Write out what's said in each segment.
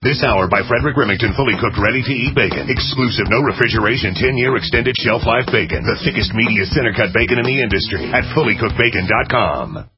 This hour by Frederick Remington, fully cooked, ready-to-eat bacon. Exclusive, no refrigeration, 10-year extended shelf life bacon. The thickest, meatiest, center-cut bacon in the industry at fullycookedbacon.com.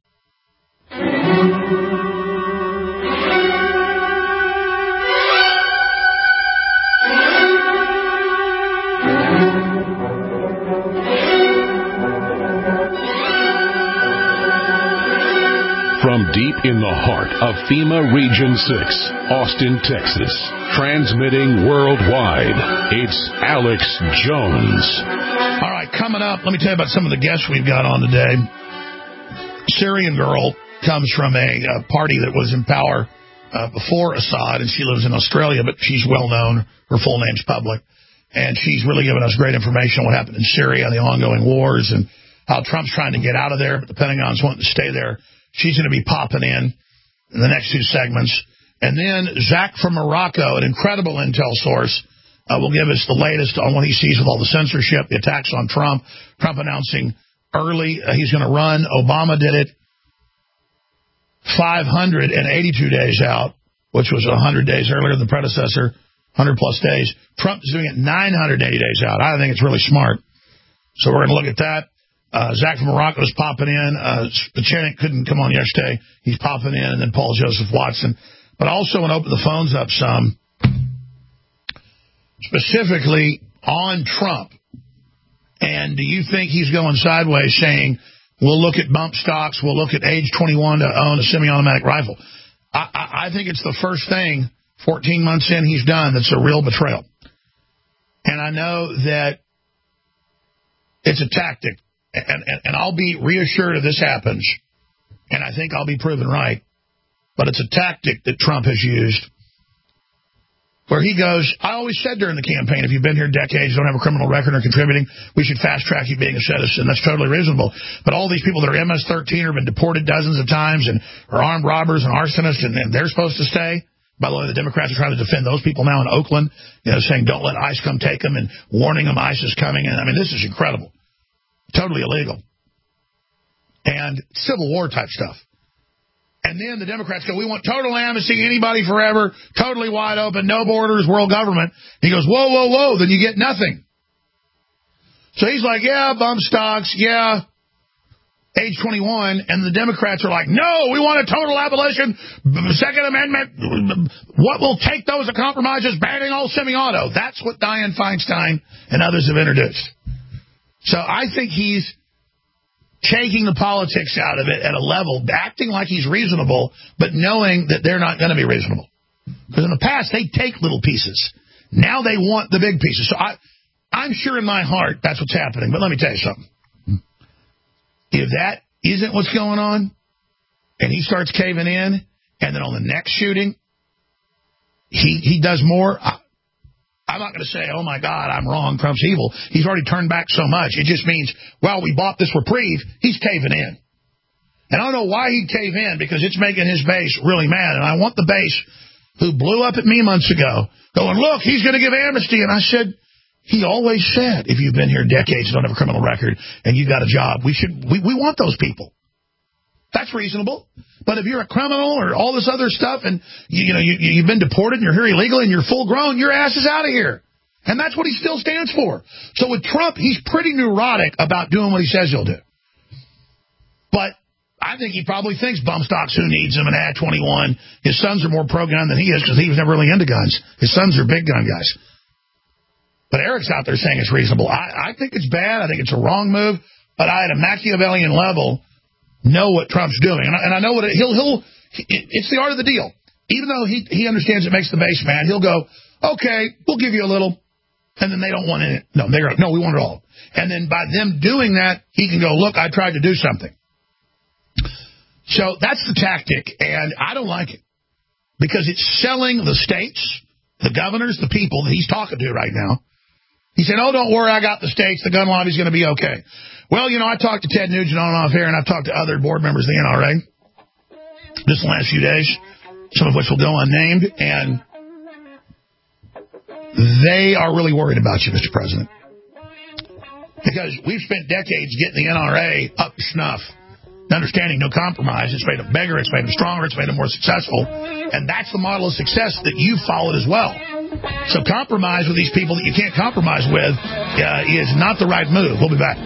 From deep in the heart of FEMA Region 6, Austin, Texas, transmitting worldwide, it's Alex Jones. All right, coming up, let me tell you about some of the guests we've got on today. Syrian girl comes from a party that was in power before Assad, and she lives in Australia, but she's well known. Her full name's public. And she's really given us great information on what happened in Syria, the ongoing wars, and how Trump's trying to get out of there, but the Pentagon's wanting to stay there. She's going to be popping in the next two segments. And then Zach from Morocco, an incredible intel source, will give us the latest on what he sees with all the censorship, the attacks on Trump. Trump announcing early he's going to run. Obama did it 582 days out, which was 100 days earlier than the predecessor, 100-plus days. Trump is doing it 980 days out. I think it's really smart. So we're going to look at that. Zach from Morocco is popping in. Spachenik couldn't come on yesterday. He's popping in. And then Paul Joseph Watson. But I also want to open the phones up some, specifically on Trump. And do you think he's going sideways saying, we'll look at bump stocks, we'll look at age 21 to own a semi-automatic rifle? I think it's the first thing 14 months in he's done that's a real betrayal. And I know that it's a tactic. And I'll be reassured if this happens, and I think I'll be proven right. But it's a tactic that Trump has used where he goes, I always said during the campaign, if you've been here decades, don't have a criminal record or contributing, we should fast-track you being a citizen. That's totally reasonable. But all these people that are MS-13 or have been deported dozens of times and are armed robbers and arsonists, and they're supposed to stay. By the way, the Democrats are trying to defend those people now in Oakland, saying don't let ICE come take them and warning them ICE is coming. And I mean, this is incredible. Totally illegal. And Civil War type stuff. And then the Democrats go, we want total amnesty, anybody forever, totally wide open, no borders, world government. He goes, whoa, whoa, whoa, then you get nothing. So he's like, yeah, bump stocks, yeah, age 21. And the Democrats are like, no, we want a total abolition, Second Amendment. What will take those compromises, banning all semi-auto. That's what Dianne Feinstein and others have introduced. So I think he's taking the politics out of it at a level, acting like he's reasonable, but knowing that they're not going to be reasonable. Because in the past, they take little pieces. Now they want the big pieces. So I'm sure in my heart that's what's happening. But let me tell you something. If that isn't what's going on, and he starts caving in, and then on the next shooting, he does more, I'm not going to say, oh, my God, I'm wrong, Trump's evil. He's already turned back so much. It just means, well, we bought this reprieve. He's caving in. And I don't know why he'd cave in, because it's making his base really mad. And I want the base who blew up at me months ago going, look, he's going to give amnesty. And I said, he always said, if you've been here decades, don't have a criminal record, and you've got a job, we want those people. That's reasonable. But if you're a criminal or all this other stuff and you've been deported and you're here illegally and you're full grown, your ass is out of here. And that's what he still stands for. So with Trump, he's pretty neurotic about doing what he says he'll do. But I think he probably thinks bump stocks, who needs him, and at 21. His sons are more pro-gun than he is because he was never really into guns. His sons are big gun guys. But Eric's out there saying it's reasonable. I think it's bad. I think it's a wrong move. But I, at a Machiavellian level, know what Trump's doing. And I know what it's the art of the deal. Even though he understands it makes the base mad, he'll go, okay, we'll give you a little. And then they don't want it. No, we want it all. And then by them doing that, he can go, look, I tried to do something. So that's the tactic, and I don't like it. Because it's selling the states, the governors, the people that he's talking to right now. He said, oh, don't worry, I got the states. The gun lobby's going to be okay. Well, I talked to Ted Nugent on and off air, and I've talked to other board members of the NRA just the last few days, some of which will go unnamed, and they are really worried about you, Mr. President. Because we've spent decades getting the NRA up to snuff Understanding, no compromise. It's made them bigger, it's made them stronger, it's made them more successful. And that's the model of success that you followed as well. So compromise with these people that you can't compromise with is not the right move. We'll be back.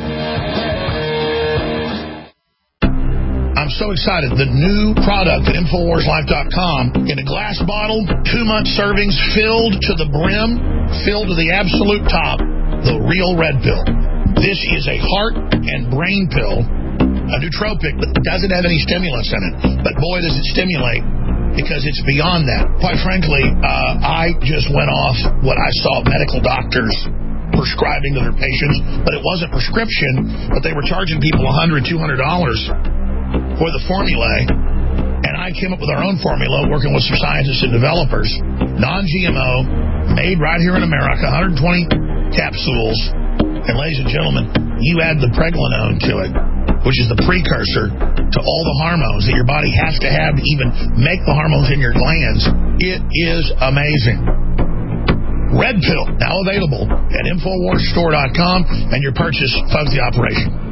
I'm so excited. The new product at InfoWarsLife.com in a glass bottle, 2-month servings, filled to the brim, filled to the absolute top, the real red pill. This is a heart and brain pill, a nootropic that doesn't have any stimulants in it. But boy, does it stimulate, because it's beyond that. Quite frankly, I just went off what I saw medical doctors prescribing to their patients, but it wasn't prescription, but they were charging people $100, $200 for the formulae, and I came up with our own formula, working with some scientists and developers, non-GMO, made right here in America, 120 capsules, and ladies and gentlemen, you add the pregnenolone to it, which is the precursor to all the hormones that your body has to have to even make the hormones in your glands. It is amazing. Red Pill, now available at InfoWarsStore.com, and your purchase funds the operation.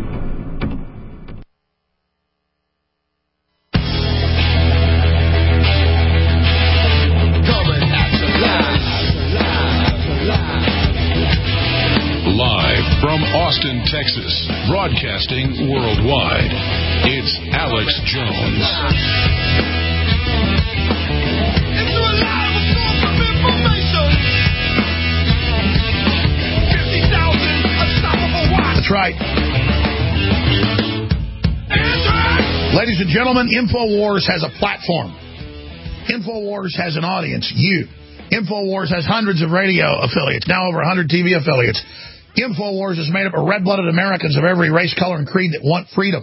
From Austin, Texas, broadcasting worldwide, it's Alex Jones. Into a live source of information. 50,000 unstoppable watts. That's right. Ladies and gentlemen, InfoWars has a platform. InfoWars has an audience, you. InfoWars has hundreds of radio affiliates, now over 100 TV affiliates. InfoWars is made up of red-blooded Americans of every race, color, and creed that want freedom.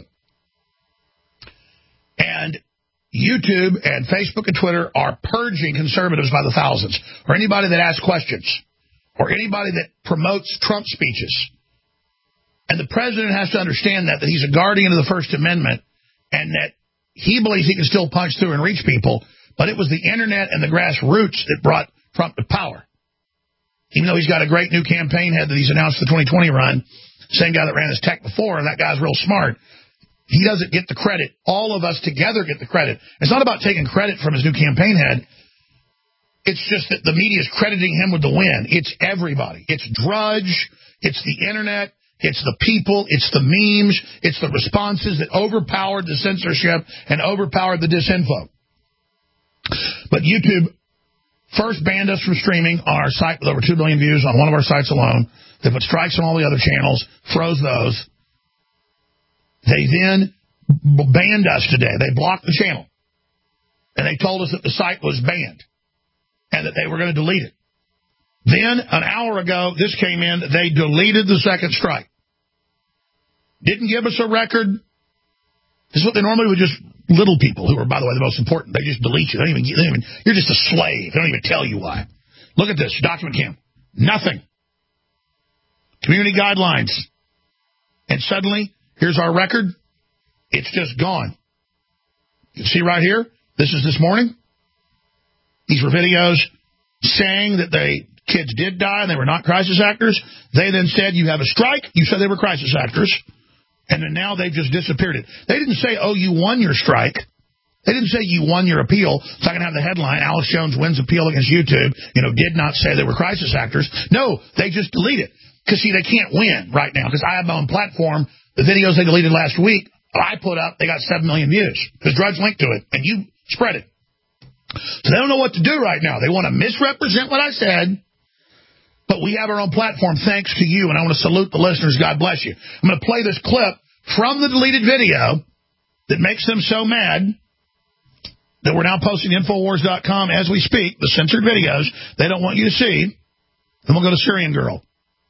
And YouTube and Facebook and Twitter are purging conservatives by the thousands, or anybody that asks questions, or anybody that promotes Trump speeches. And the president has to understand that he's a guardian of the First Amendment, and that he believes he can still punch through and reach people, but it was the internet and the grassroots that brought Trump to power. Even though he's got a great new campaign head that he's announced the 2020 run, same guy that ran his tech before, and that guy's real smart, he doesn't get the credit. All of us together get the credit. It's not about taking credit from his new campaign head. It's just that the media is crediting him with the win. It's everybody. It's Drudge. It's the internet. It's the people. It's the memes. It's the responses that overpowered the censorship and overpowered the disinfo. But YouTube first banned us from streaming on our site with over 2 billion views on one of our sites alone. They put strikes on all the other channels, froze those. They then banned us today. They blocked the channel. And they told us that the site was banned and that they were going to delete it. Then, an hour ago, this came in, they deleted the second strike. Didn't give us a record. This is what they normally would just... Little people, who are, by the way, the most important, they just delete you. They don't even, you're just a slave. They don't even tell you why. Look at this, document cam. Nothing. Community guidelines. And suddenly, here's our record. It's just gone. You see right here, this is this morning. These were videos saying that kids did die and they were not crisis actors. They then said, you have a strike. You said they were crisis actors. And then now they've just disappeared it. They didn't say, oh, you won your strike. They didn't say you won your appeal. So I can have the headline, Alex Jones wins appeal against YouTube, did not say they were crisis actors. No, they just delete it. Because, see, they can't win right now. Because I have my own platform. The videos they deleted last week, I put up, they got 7 million views. Because Drudge linked to it, and you spread it. So they don't know what to do right now. They want to misrepresent what I said. But we have our own platform thanks to you, and I want to salute the listeners. God bless you. I'm going to play this clip from the deleted video that makes them so mad that we're now posting Infowars.com as we speak, the censored videos they don't want you to see. Then we'll go to Syrian Girl.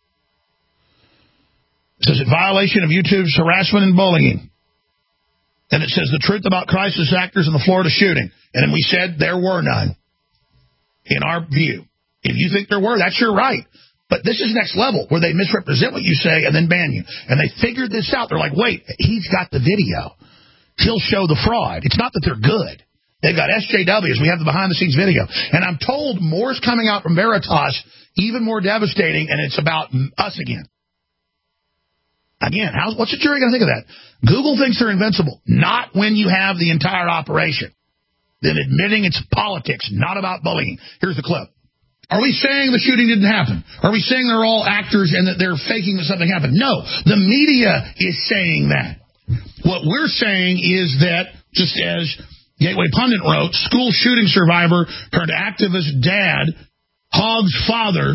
It says, in violation of YouTube's harassment and bullying. And it says the truth about crisis actors in the Florida shooting. And then we said there were none, in our view. If you think there were, that's your right. But this is next level, where they misrepresent what you say and then ban you. And they figured this out. They're like, wait, he's got the video. He'll show the fraud. It's not that they're good. They've got SJWs. We have the behind-the-scenes video. And I'm told more's coming out from Veritas, even more devastating, and it's about us again. Again, what's the jury going to think of that? Google thinks they're invincible. Not when you have the entire operation. Then admitting it's politics, not about bullying. Here's the clip. Are we saying the shooting didn't happen? Are we saying they're all actors and that they're faking that something happened? No, the media is saying that. What we're saying is that, just as Gateway Pundit wrote, school shooting survivor turned activist dad, Hogg's father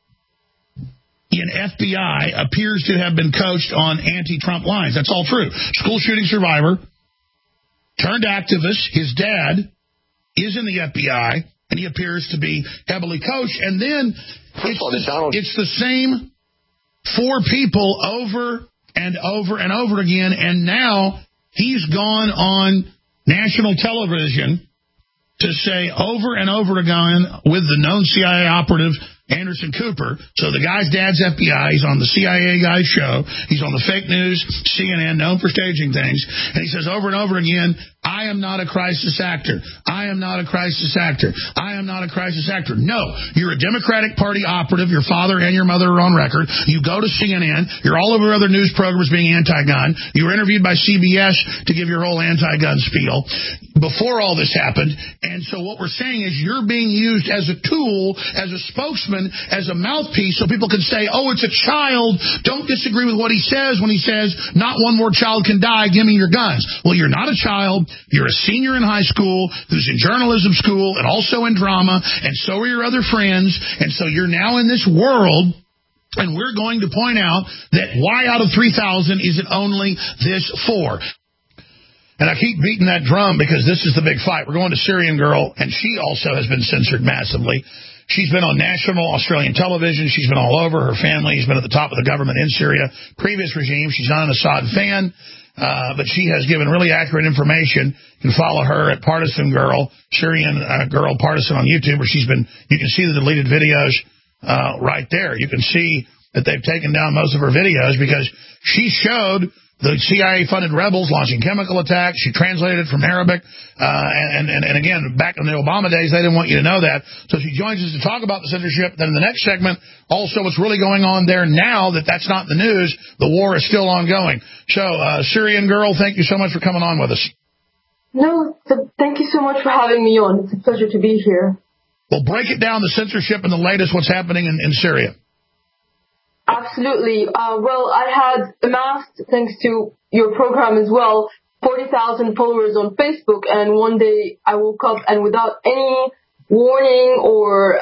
in FBI appears to have been coached on anti-Trump lines. That's all true. School shooting survivor turned activist. His dad is in the FBI. And he appears to be heavily coached. And then it's the same four people over and over and over again. And now he's gone on national television to say over and over again with the known CIA operative Anderson Cooper. So the guy's dad's FBI. He's on the CIA guy's show. He's on the fake news, CNN, known for staging things. And he says over and over again, I am not a crisis actor. I am not a crisis actor. I am not a crisis actor. No, you're a Democratic Party operative. Your father and your mother are on record. You go to CNN. You're all over other news programs being anti-gun. You were interviewed by CBS to give your whole anti-gun spiel before all this happened. And so what we're saying is you're being used as a tool, as a spokesman, as a mouthpiece, so people can say, oh, it's a child. Don't disagree with what he says when he says not one more child can die. Give me your guns. Well, you're not a child. You're a senior in high school who's in journalism school and also in drama, and so are your other friends. And so you're now in this world, and we're going to point out that why out of 3,000 is it only this 4? And I keep beating that drum because this is the big fight. We're going to Syrian Girl, and she also has been censored massively. She's been on national Australian television. She's been all over. Her family has been at the top of the government in Syria. Previous regime, she's not an Assad fan, but she has given really accurate information. You can follow her at Partisan Girl, Syrian Girl Partisan on YouTube, where she's been, you can see the deleted videos right there. You can see that they've taken down most of her videos because she showed the CIA-funded rebels launching chemical attacks. She translated it from Arabic. And again, back in the Obama days, they didn't want you to know that. So she joins us to talk about the censorship. Then in the next segment, also what's really going on there now that's not the news. The war is still ongoing. So, Syrian Girl, thank you so much for coming on with us. No, thank you so much for having me on. It's a pleasure to be here. Well, break it down, the censorship and the latest, what's happening in Syria. Absolutely. Well, I had amassed, thanks to your program as well, 40,000 followers on Facebook, and one day I woke up and without any warning or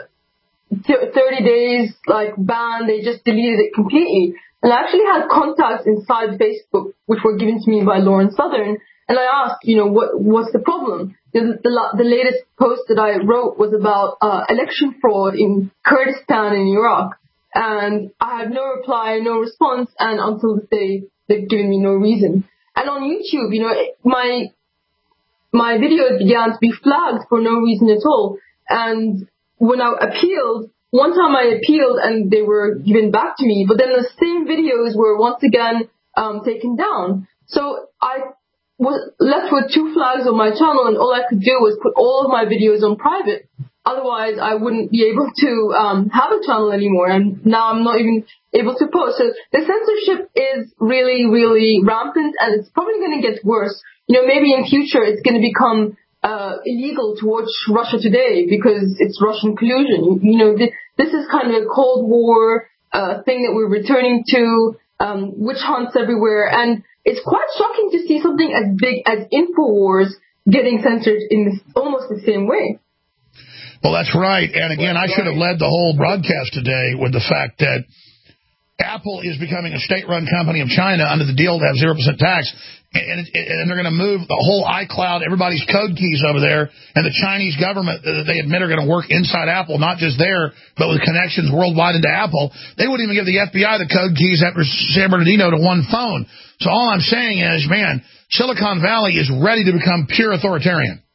30 days ban, they just deleted it completely. And I actually had contacts inside Facebook, which were given to me by Lauren Southern, and I asked, what's the problem? The latest post that I wrote was about election fraud in Kurdistan in Iraq. And I had no reply, no response, and until this day, they've given me no reason. And on YouTube, my videos began to be flagged for no reason at all. And when I appealed, one time I appealed and they were given back to me, but then the same videos were once again taken down. So I was left with 2 flags on my channel, and all I could do was put all of my videos on private. Otherwise, I wouldn't be able to have a channel anymore, and now I'm not even able to post. So the censorship is really, really rampant, and it's probably going to get worse. Maybe in future it's going to become illegal to watch Russia Today because it's Russian collusion. This is kind of a Cold War thing that we're returning to, witch hunts everywhere, and it's quite shocking to see something as big as InfoWars getting censored in almost the same way. Well, that's right. And again, I should have led the whole broadcast today with the fact that Apple is becoming a state-run company of China under the deal to have 0% tax. And they're going to move the whole iCloud, everybody's code keys over there. And the Chinese government, they admit, are going to work inside Apple, not just there, but with connections worldwide into Apple. They wouldn't even give the FBI the code keys after San Bernardino to one phone. So all I'm saying is, man, Silicon Valley is ready to become pure authoritarian.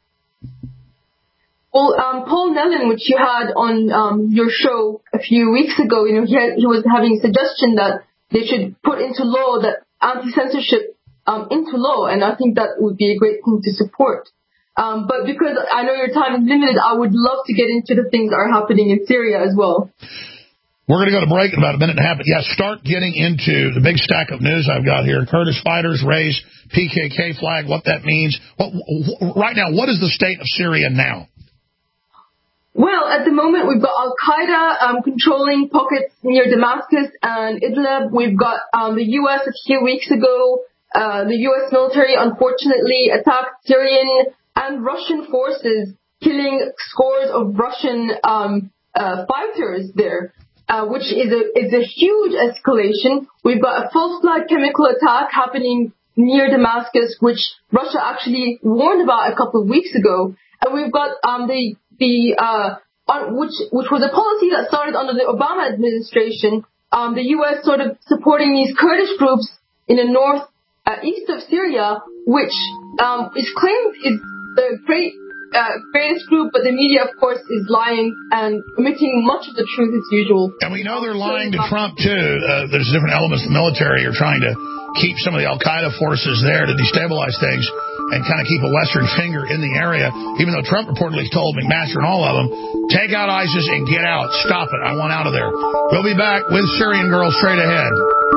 Well, Paul Nellon, which you had on your show a few weeks ago, he was having a suggestion that they should put into law that anti-censorship into law, and I think that would be a great thing to support. But because I know your time is limited, I would love to get into the things that are happening in Syria as well. We're going to go to break in about a minute and a half. But, yeah, start getting into the big stack of news I've got here. Kurdish fighters raise PKK flag, what that means. Right now, what is the state of Syria now? Well, at the moment, we've got Al-Qaeda controlling pockets near Damascus and Idlib. We've got the U.S. a few weeks ago. The U.S. military, unfortunately, attacked Syrian and Russian forces, killing scores of Russian fighters there. Which is a huge escalation. We've got a full-flag chemical attack happening near Damascus, which Russia actually warned about a couple of weeks ago. And we've got which was a policy that started under the Obama administration. The U.S. sort of supporting these Kurdish groups in the east of Syria, which is claimed is the greatest group, but the media, of course, is lying and omitting much of the truth as usual. And we know they're lying to Trump, too. There's different elements of the military are trying to keep some of the Al-Qaeda forces there to destabilize things and kind of keep a Western finger in the area, even though Trump reportedly told McMaster and all of them, take out ISIS and get out. Stop it. I want out of there. We'll be back with Syrian Girl straight ahead.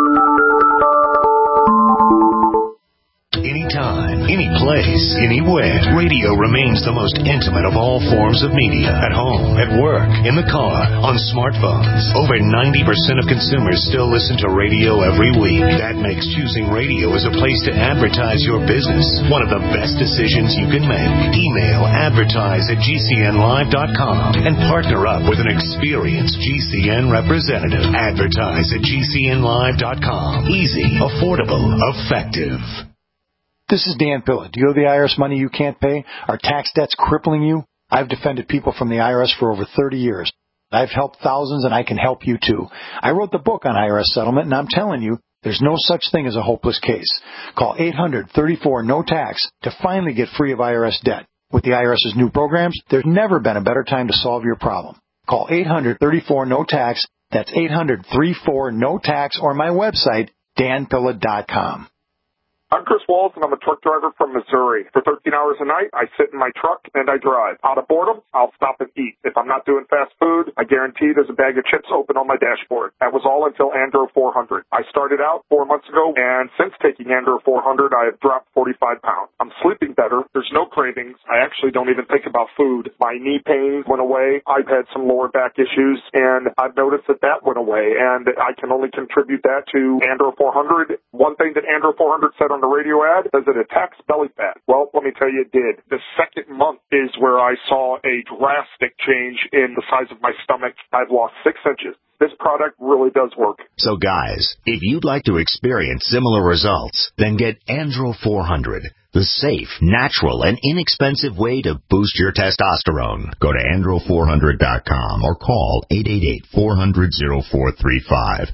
Anytime, any place, anywhere. Radio remains the most intimate of all forms of media. At home, at work, in the car, on smartphones. Over 90% of consumers still listen to radio every week. That makes choosing radio as a place to advertise your business one of the best decisions you can make. Email advertise@gcnlive.com and partner up with an experienced GCN representative. Advertise@gcnlive.com. Easy, affordable, effective. This is Dan Pilla. Do you owe the IRS money you can't pay? Are tax debts crippling you? I've defended people from the IRS for over 30 years. I've helped thousands, and I can help you, too. I wrote the book on IRS settlement, and I'm telling you, there's no such thing as a hopeless case. Call 800-34-NO-TAX to finally get free of IRS debt. With the IRS's new programs, there's never been a better time to solve your problem. Call 800-34-NO-TAX. That's 800-34-NO-TAX, or my website, danpilla.com. I'm Chris Walls, and I'm a truck driver from Missouri. For 13 hours a night, I sit in my truck and I drive. Out of boredom, I'll stop and eat. If I'm not doing fast food, I guarantee there's a bag of chips open on my dashboard. That was all until Andro 400. I started out 4 months ago, and since taking Andro 400, I have dropped 45 pounds. I'm sleeping better. There's no cravings. I actually don't even think about food. My knee pain went away. I've had some lower back issues, and I've noticed that went away, and I can only contribute that to Andro 400. One thing that Andro 400 said on the radio ad, does it attacks belly fat? Well, let me tell you, it did. The second month is where I saw a drastic change in the size of my stomach. I've lost 6 inches. This product really does work. So, guys, if you'd like to experience similar results, then get Andro 400, the safe, natural, and inexpensive way to boost your testosterone. Go to andro400.com or call 888-400-0435.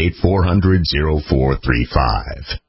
888-400-0435.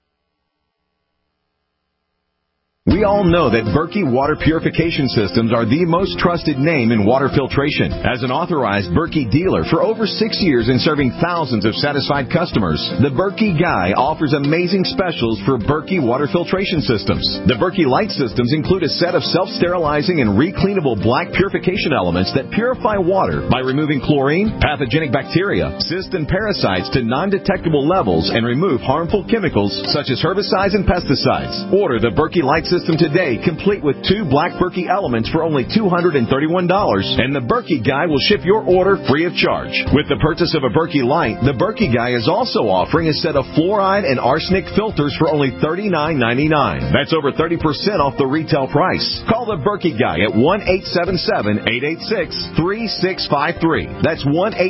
We all know that Berkey Water Purification Systems are the most trusted name in water filtration. As an authorized Berkey dealer for over 6 years and serving thousands of satisfied customers, the Berkey Guy offers amazing specials for Berkey Water Filtration Systems. The Berkey Light Systems include a set of self-sterilizing and recleanable black purification elements that purify water by removing chlorine, pathogenic bacteria, cysts, and parasites to non-detectable levels and remove harmful chemicals such as herbicides and pesticides. Order the Berkey Light System today, complete with 2 black Berkey elements for only $231, and the Berkey Guy will ship your order free of charge. With the purchase of a Berkey Light, the Berkey Guy is also offering a set of fluoride and arsenic filters for only $39.99. That's over 30% off the retail price. Call the Berkey Guy at 1-877-886-3653. That's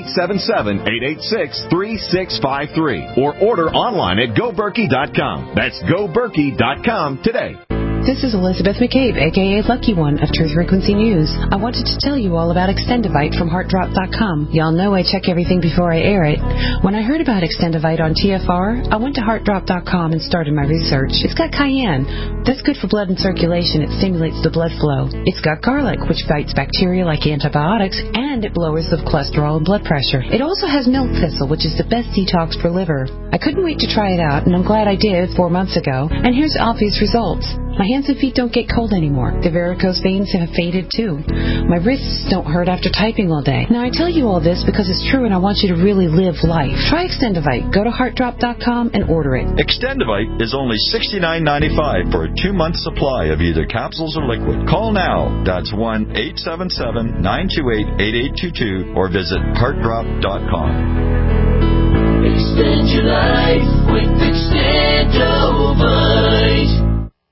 1-877-886-3653. Or order online at GoBerkey.com. That's GoBerkey.com today. This is Elizabeth McCabe, a.k.a. Lucky One of Truth Frequency News. I wanted to tell you all about Extendivite from HeartDrop.com. Y'all know I check everything before I air it. When I heard about Extendivite on TFR, I went to HeartDrop.com and started my research. It's got cayenne, That's good for blood and circulation. It stimulates the blood flow. It's got garlic, which fights bacteria like antibiotics, and it lowers the cholesterol and blood pressure. It also has milk thistle, which is the best detox for liver. I couldn't wait to try it out, and I'm glad I did 4 months ago. And here's obvious results. My hands and feet don't get cold anymore. The varicose veins have faded too. My wrists don't hurt after typing all day. Now I tell you all this because it's true and I want you to really live life. Try Extendivite. Go to heartdrop.com and order it. Extendivite is only $69.95 for a 2-month supply of either capsules or liquid. Call now. That's 1-877-928-8822 or visit heartdrop.com. Extend your life with Extendivite.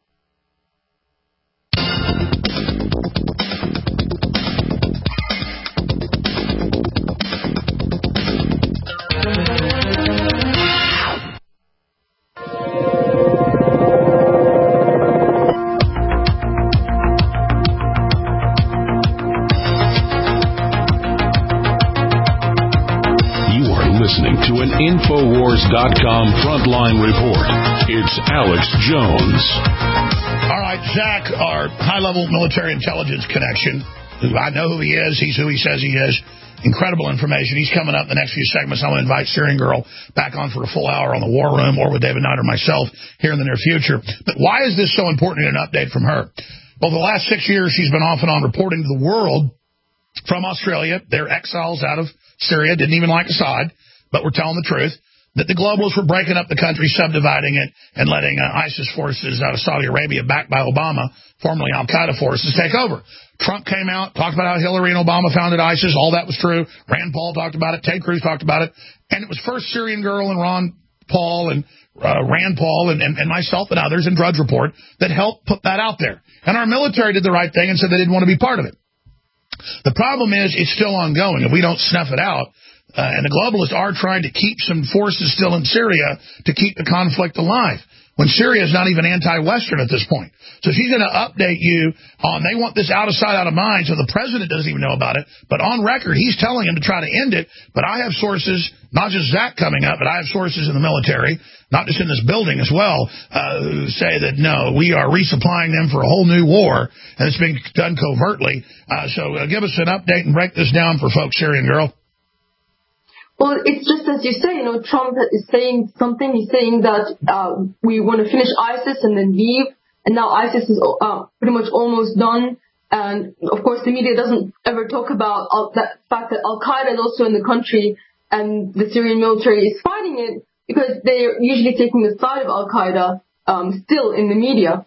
Listening to an Infowars.com frontline report. It's Alex Jones. All right, Zach, our high-level military intelligence connection. I know who he is. He's who he says he is. Incredible information. He's coming up in the next few segments. I want to invite Syrian Girl back on for a full hour on the War Room or with David Knight or myself here in the near future. But why is this so important in an update from her? Well, the last 6 years, she's been off and on reporting to the world from Australia. They're exiles out of Syria, didn't even like Assad, but we're telling the truth, that the globalists were breaking up the country, subdividing it, and letting ISIS forces out of Saudi Arabia, backed by Obama, formerly al-Qaeda forces, take over. Trump came out, talked about how Hillary and Obama founded ISIS. All that was true. Rand Paul talked about it. Ted Cruz talked about it. And it was first Syrian Girl and Ron Paul and Rand Paul and myself and others in Drudge Report that helped put that out there. And our military did the right thing and said they didn't want to be part of it. The problem is it's still ongoing. If we don't snuff it out, and the globalists are trying to keep some forces still in Syria to keep the conflict alive, when Syria is not even anti-Western at this point. So she's going to update you on, they want this out of sight, out of mind, so the president doesn't even know about it. But on record, he's telling him to try to end it. But I have sources, not just Zach coming up, but I have sources in the military, not just in this building as well, who say that, no, we are resupplying them for a whole new war, and it's being done covertly. So give us an update and break this down for folks, Syrian Girl. Well, it's just as you say, Trump is saying something. He's saying that we want to finish ISIS and then leave. And now ISIS is pretty much almost done. And, of course, the media doesn't ever talk about that fact that al-Qaeda is also in the country and the Syrian military is fighting it because they're usually taking the side of al-Qaeda still in the media.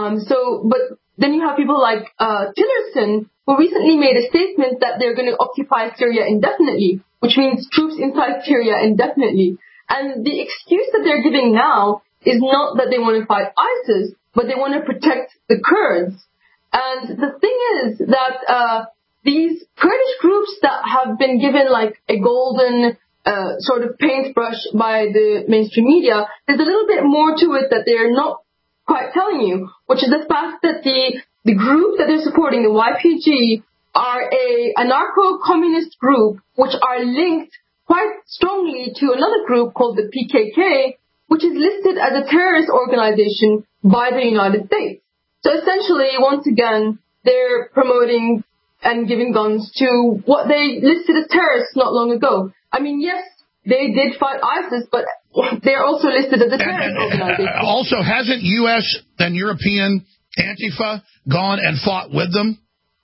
But then you have people like Tillerson, who recently made a statement that they're going to occupy Syria indefinitely, which means troops inside Syria indefinitely. And the excuse that they're giving now is not that they want to fight ISIS, but they want to protect the Kurds. And the thing is that these Kurdish groups that have been given like a golden sort of paintbrush by the mainstream media, there's a little bit more to it that they're not quite telling you, which is the fact that the group that they're supporting, the YPG, are a anarcho-communist group which are linked quite strongly to another group called the PKK, which is listed as a terrorist organization by the United States. So essentially, once again, they're promoting and giving guns to what they listed as terrorists not long ago. I mean, yes, they did fight ISIS, but they're also listed as a terrorist organization. Also, hasn't U.S. and European Antifa gone and fought with them?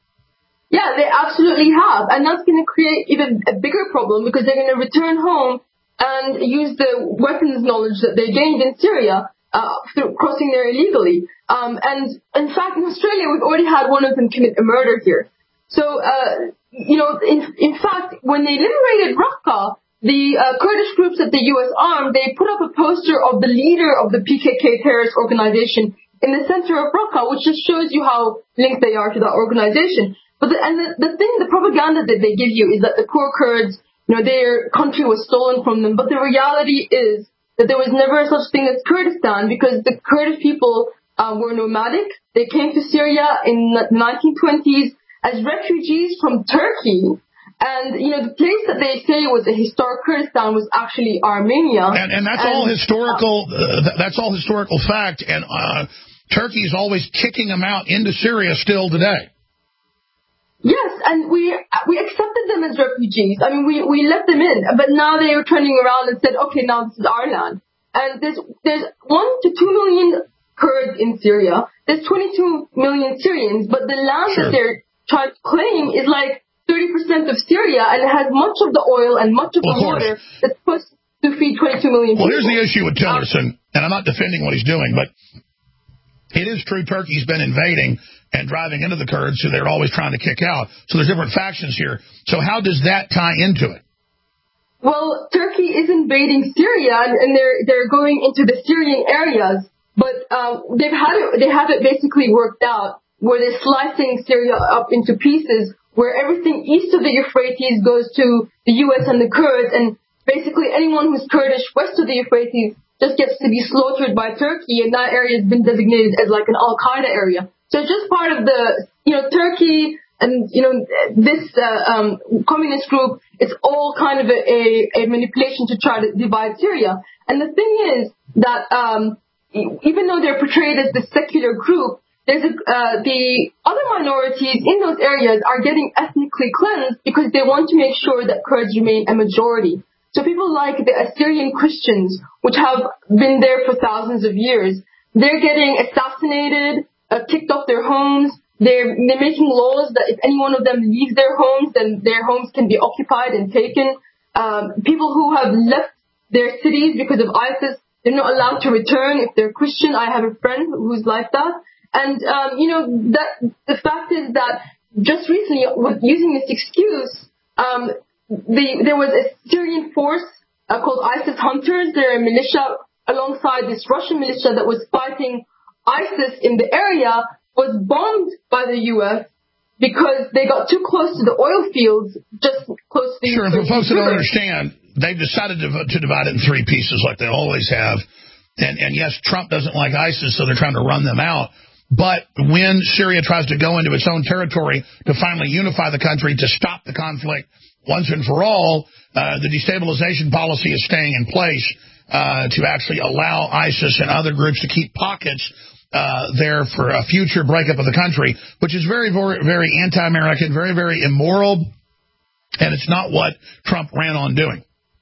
Yeah, they absolutely have. And that's going to create even a bigger problem because they're going to return home and use the weapons knowledge that they gained in Syria through crossing there illegally. And in fact, in Australia, we've already had one of them commit a murder here. So, in fact, when they liberated Raqqa, the Kurdish groups that the U.S. armed, they put up a poster of the leader of the PKK terrorist organization in the center of Raqqa, which just shows you how linked they are to that organization. But the propaganda that they give you is that the poor Kurds, their country was stolen from them. But the reality is that there was never such thing as Kurdistan because the Kurdish people were nomadic. They came to Syria in the 1920s as refugees from Turkey. And, the place that they say was a historic Kurdistan was actually Armenia. And that's all historical. That's all historical fact. And Turkey is always kicking them out into Syria still today. Yes, and we accepted them as refugees. I mean, we let them in, but now they are turning around and said, okay, now this is our land. And there's 1 to 2 million Kurds in Syria. There's 22 million Syrians, but the land that they're trying to claim is like 30% of Syria, and it has much of the oil and much of the water that's supposed to feed 22 million people. Well, here's the issue with Tillerson, and I'm not defending what he's doing, but it is true Turkey's been invading and driving into the Kurds, who they're always trying to kick out. So there's different factions here. So how does that tie into it? Well, Turkey is invading Syria, and they're going into the Syrian areas, but they have it basically worked out, where they're slicing Syria up into pieces, where everything east of the Euphrates goes to the U.S. and the Kurds, and basically anyone who's Kurdish west of the Euphrates just gets to be slaughtered by Turkey, and that area has been designated as like an Al-Qaeda area. So it's just part of the, Turkey and, this communist group, it's all kind of a manipulation to try to divide Syria. And the thing is that even though they're portrayed as the secular group, there's the other minorities in those areas are getting ethnically cleansed because they want to make sure that Kurds remain a majority. So people like the Assyrian Christians, which have been there for thousands of years, they're getting assassinated, kicked off their homes. They're making laws that if any one of them leaves their homes, then their homes can be occupied and taken. People who have left their cities because of ISIS, they're not allowed to return if they're Christian. I have a friend who's like that. And, that the fact is that just recently, using this excuse, there was a Syrian force called ISIS Hunters. They're a militia alongside this Russian militia that was fighting ISIS in the area, was bombed by the U.S. because they got too close to the oil fields, just close to the Sure, for folks that don't understand, they've decided to divide it in 3 pieces like they always have. And yes, Trump doesn't like ISIS, so they're trying to run them out. But when Syria tries to go into its own territory to finally unify the country, to stop the conflict once and for all, the destabilization policy is staying in place to actually allow ISIS and other groups to keep pockets there for a future breakup of the country, which is very, very, very anti-American, very, very immoral, and it's not what Trump ran on doing.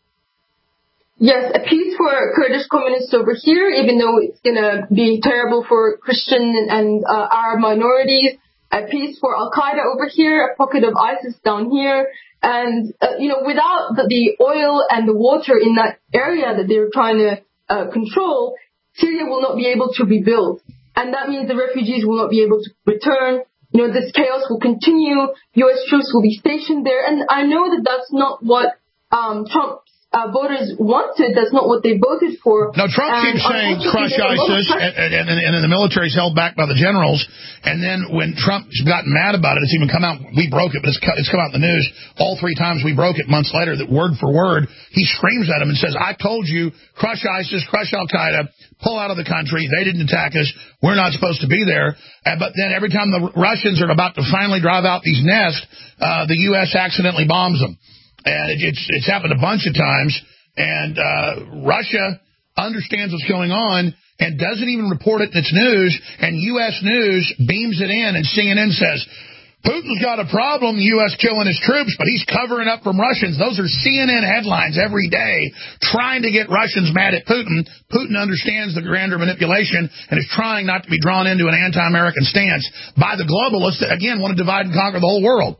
Yes, a peace for Kurdish communists over here, even though it's going to be terrible for Christian and Arab minorities. A peace for Al-Qaeda over here, a pocket of ISIS down here. And, without the oil and the water in that area that they're trying to control, Syria will not be able to rebuild. And that means the refugees will not be able to return. This chaos will continue. U.S. troops will be stationed there. And I know that that's not what Trump's voters wanted. That's not what they voted for. No, Trump keeps saying crush ISIS, and the military's held back by the generals. And then when Trump's gotten mad about it, it's even come out, we broke it, but it's come out in the news all 3 times we broke it months later, that word for word, he screams at him and says, I told you, crush ISIS, crush Al-Qaeda, pull out of the country. They didn't attack us. We're not supposed to be there. But then every time the Russians are about to finally drive out these nests, the U.S. accidentally bombs them. And it's happened a bunch of times, and Russia understands what's going on and doesn't even report it in its news, and U.S. News beams it in, and CNN says, Putin's got a problem, the U.S. killing his troops, but he's covering up from Russians. Those are CNN headlines every day, trying to get Russians mad at Putin. Putin understands the grander manipulation and is trying not to be drawn into an anti-American stance by the globalists that, again, want to divide and conquer the whole world.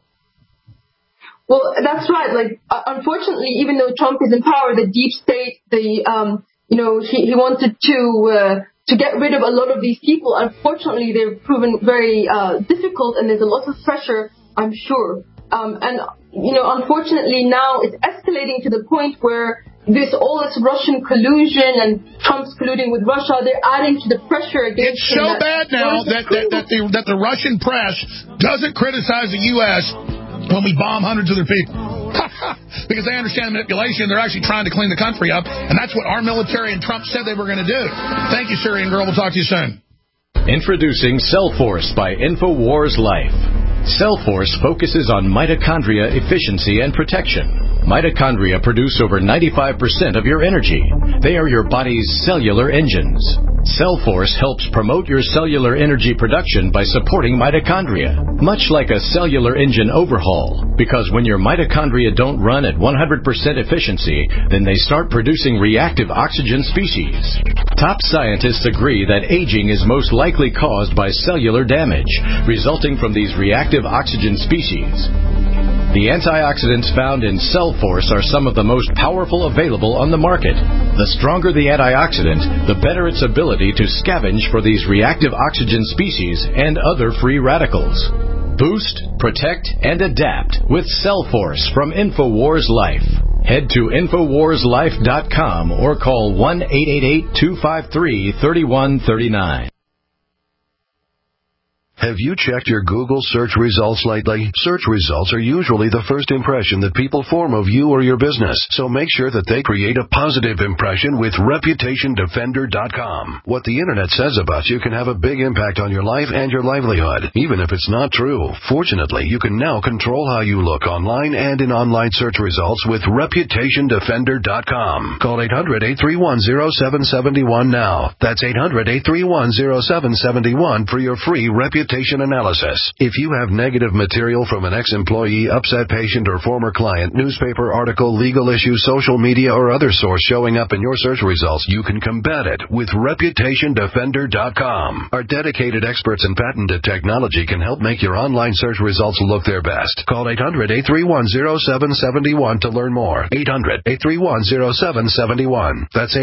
Well, that's right. Unfortunately, even though Trump is in power, the deep state, he wanted to get rid of a lot of these people. Unfortunately, they've proven very difficult, and there's a lot of pressure, I'm sure. Unfortunately, now it's escalating to the point where all this Russian collusion and Trump's colluding with Russia, they're adding to the pressure against him. It's so bad now that the Russian press doesn't criticize the U.S. when we bomb hundreds of their people. Because they understand the manipulation. They're actually trying to clean the country up. And that's what our military and Trump said they were going to do. Thank you, Syrian Girl. We'll talk to you soon. Introducing Cellforce by InfoWars Life. Cellforce focuses on mitochondria efficiency and protection. Mitochondria produce over 95% of your energy. They are your body's cellular engines. Cellforce helps promote your cellular energy production by supporting mitochondria, much like a cellular engine overhaul, because when your mitochondria don't run at 100% efficiency, then they start producing reactive oxygen species. Top scientists agree that aging is most likely caused by cellular damage, resulting from these reactive oxygen species. The antioxidants found in Cellforce are some of the most powerful available on the market. The stronger the antioxidant, the better its ability to scavenge for these reactive oxygen species and other free radicals. Boost, protect, and adapt with Cellforce from InfoWars Life. Head to InfoWarsLife.com or call 1-888-253-3139. Have you checked your Google search results lately? Search results are usually the first impression that people form of you or your business, so make sure that they create a positive impression with ReputationDefender.com. What the Internet says about you can have a big impact on your life and your livelihood, even if it's not true. Fortunately, you can now control how you look online and in online search results with ReputationDefender.com. Call 800-831-0771 now. That's 800-831-0771 for your free reputation analysis. If you have negative material from an ex-employee, upset patient, or former client, newspaper article, legal issue, social media, or other source showing up in your search results, you can combat it with ReputationDefender.com. Our dedicated experts in patented technology can help make your online search results look their best. Call 800-831-0771 to learn more. 800-831-0771. That's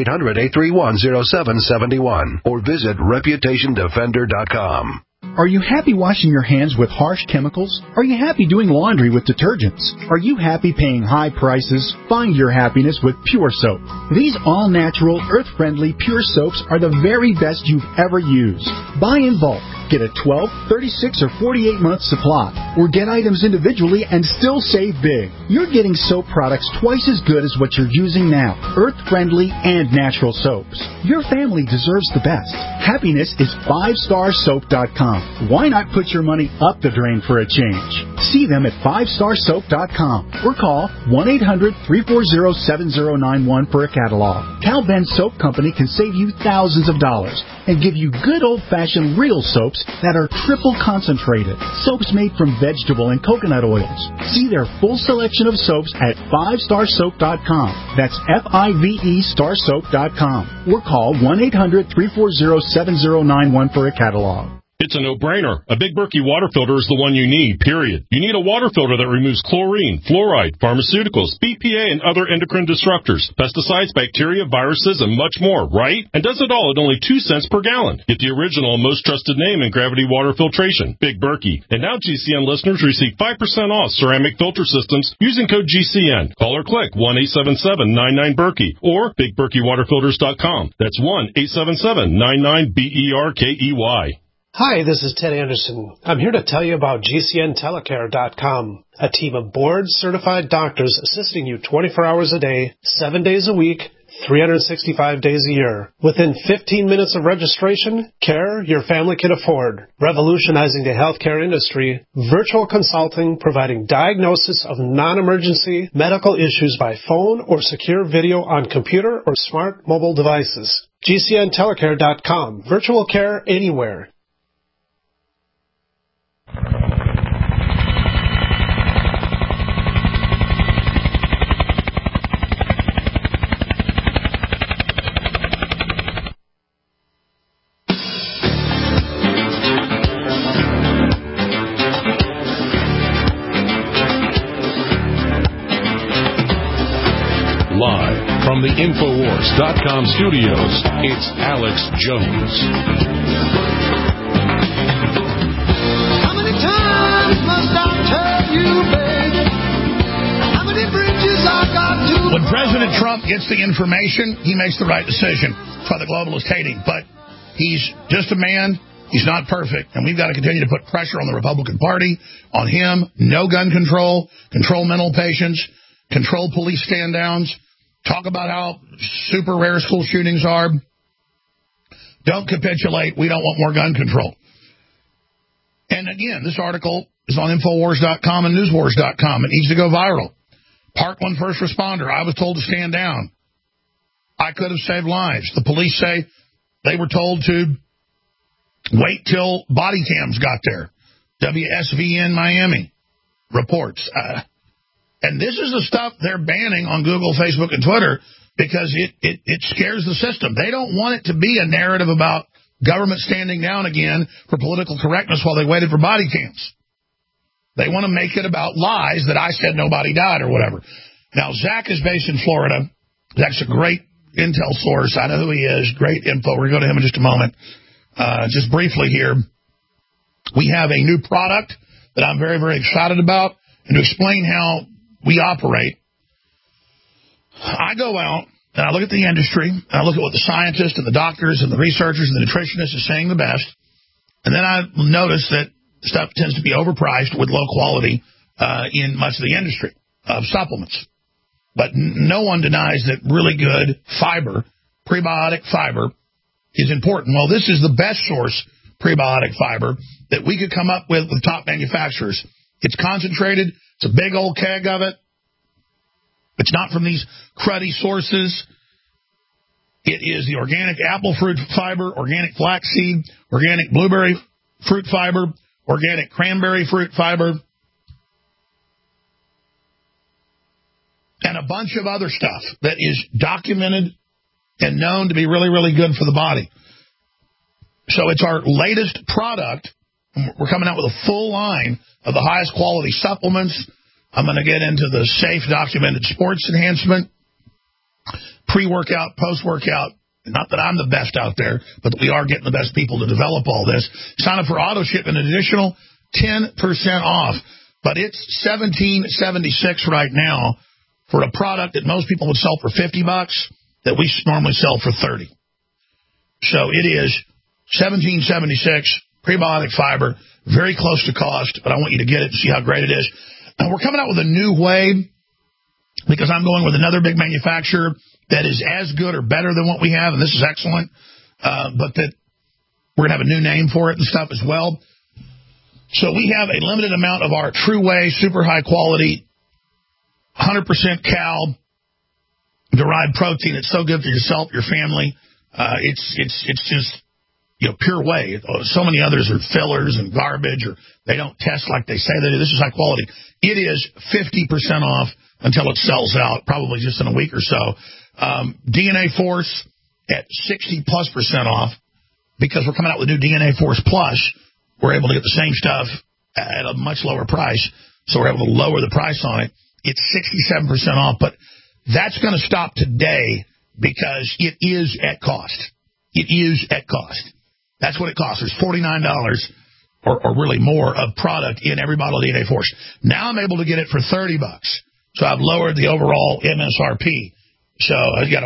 800-831-0771. Or visit ReputationDefender.com. Are you happy washing your hands with harsh chemicals? Are you happy doing laundry with detergents? Are you happy paying high prices? Find your happiness with Pure Soap. These all-natural, earth-friendly Pure Soaps are the very best you've ever used. Buy in bulk. Get a 12, 36, or 48-month supply, or get items individually and still save big. You're getting soap products twice as good as what you're using now, earth-friendly and natural soaps. Your family deserves the best. Happiness is 5starsoap.com. Why not put your money up the drain for a change? See them at 5starsoap.com or call 1-800-340-7091 for a catalog. Cal Ben Soap Company can save you thousands of dollars and give you good old-fashioned real soaps that are triple concentrated. Soaps made from vegetable and coconut oils. See their full selection of soaps at 5starsoap.com. That's F-I-V-E starsoap.com. Or call 1-800-340-7091 for a catalog. It's a no-brainer. A Big Berkey water filter is the one you need, period. You need a water filter that removes chlorine, fluoride, pharmaceuticals, BPA, and other endocrine disruptors, pesticides, bacteria, viruses, and much more, right? And does it all at only 2 cents per gallon. Get the original and most trusted name in gravity water filtration, Big Berkey. And now GCN listeners receive 5% off ceramic filter systems using code GCN. Call or click 1-877-99-BERKEY or BigBerkeyWaterFilters.com. That's 1-877-99-BERKEY. Hi, this is Ted Anderson. I'm here to tell you about GCNTelecare.com, a team of board-certified doctors assisting you 24 hours a day, 7 days a week, 365 days a year. Within 15 minutes of registration, care your family can afford. Revolutionizing the healthcare industry, virtual consulting providing diagnosis of non-emergency medical issues by phone or secure video on computer or smart mobile devices. GCNTelecare.com, virtual care anywhere. Live from the Infowars.com studios, it's Alex Jones. How many times must I tell you, baby? How many bridges I got to When President Trump gets the information, he makes the right decision. That's why the globalists hate him. But he's just a man. He's not perfect. And we've got to continue to put pressure on the Republican Party, on him. No gun control, control mental patients, control police stand-downs, talk about how super rare school shootings are. Don't capitulate. We don't want more gun control. And again, this article is on Infowars.com and Newswars.com. It needs to go viral. Parkland first responder. I was told to stand down. I could have saved lives. The police say They were told to wait till body cams got there. WSVN Miami reports. And this is the stuff they're banning on Google, Facebook, and Twitter because it scares the system. They don't want it to be a narrative about government standing down again for political correctness while they waited for body cams. They want to make it about lies that I said nobody died or whatever. Now, Zach is based in Florida. Zach's a great intel source. I know who he is. Great info. We're going to go to him in just a moment. Just briefly here, we have a new product that I'm very, very excited about. And to explain how we operate, I go out and I look at the industry, and I look at what the scientists and the doctors and the researchers and the nutritionists are saying the best. And then I notice that stuff tends to be overpriced with low quality in much of the industry of supplements. But no one denies that really good fiber, prebiotic fiber, is important. Well, this is the best source prebiotic fiber that we could come up with top manufacturers. It's concentrated. It's a big old keg of it. It's not from these cruddy sources. It is the organic apple fruit fiber, organic flaxseed, organic blueberry fruit fiber, organic cranberry fruit fiber, and a bunch of other stuff that is documented and known to be really, really good for the body. So it's our latest product. We're coming out with a full line of the highest quality supplements. I'm going to get into the safe, documented sports enhancement, pre-workout, post-workout. Not that I'm the best out there, but that we are getting the best people to develop all this. Sign up for auto ship, an additional 10% off. But it's $17.76 right now for a product that most people would sell for $50 that we normally sell for $30. So it is $17.76 prebiotic fiber, very close to cost, but I want you to get it and see how great it is. We're coming out with a new way because I'm going with another big manufacturer that is as good or better than what we have, and this is excellent, but that we're going to have a new name for it and stuff as well. So we have a limited amount of our True Way, super high quality, 100% cow derived protein. It's so good for yourself, your family. It's just, pure whey. So many others are fillers and garbage, or they don't test like they say they do. This is high quality. It is 50% off until it sells out, probably just in a week or so. DNA Force at 60+% off because we're coming out with new DNA Force Plus. We're able to get the same stuff at a much lower price, so we're able to lower the price on it. It's 67% off, but that's going to stop today because it is at cost. It is at cost. That's what it costs. There's $49 or really more of product in every bottle of DNA Force. Now I'm able to get it for $30. So I've lowered the overall MSRP. So I've got a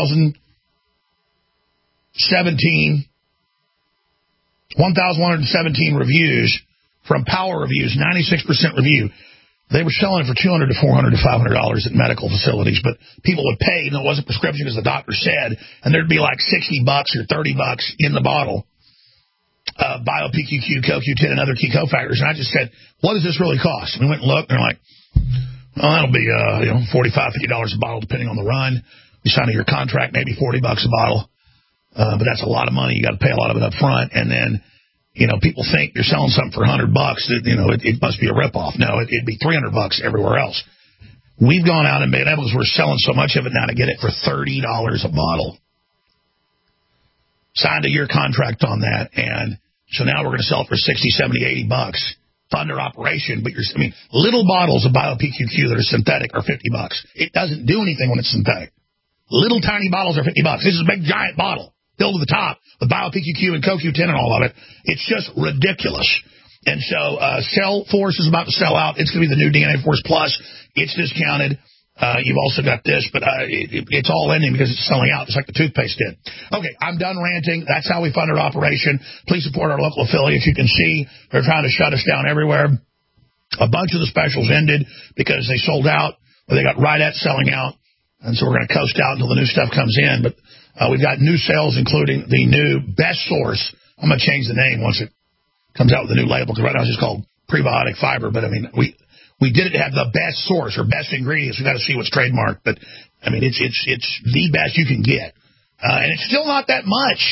1,117 reviews from Power Reviews, 96% review. They were selling it for $200 to $400 to $500 at medical facilities, but people would pay, and it wasn't prescription as the doctor said, and there'd be like $60 or $30 in the bottle. BioPQQ, CoQ10, and other key cofactors. And I just said, what does this really cost? And we went and looked, and they're like, well, that'll be $45, $50 a bottle, depending on the run. You sign a year contract, maybe $40 a bottle. But that's a lot of money. You got to pay a lot of it up front. And then, people think you're selling something for $100. It must be a ripoff. No, it'd be $300 everywhere else. We've gone out and made it because we're selling so much of it now to get it for $30 a bottle. Signed a year contract on that, and so now we're going to sell it for $60, $70, $80. Fund our operation, but little bottles of BioPQQ that are synthetic are $50. It doesn't do anything when it's synthetic. Little tiny bottles are $50. This is a big giant bottle filled to the top with BioPQQ and CoQ10 and all of it. It's just ridiculous. And so Cell Force is about to sell out. It's going to be the new DNA Force Plus. It's discounted. You've also got this, but it's all ending because it's selling out, just like the toothpaste did. Okay, I'm done ranting. That's how we fund our operation. Please support our local affiliates. You can see they're trying to shut us down everywhere. A bunch of the specials ended because they sold out, or they got right at selling out, and so we're going to coast out until the new stuff comes in. But we've got new sales, including the new Best Source. I'm going to change the name once it comes out with a new label, because right now it's just called Prebiotic Fiber, but we did it to have the best source or best ingredients. We've got to see what's trademarked, but it's the best you can get. And it's still not that much.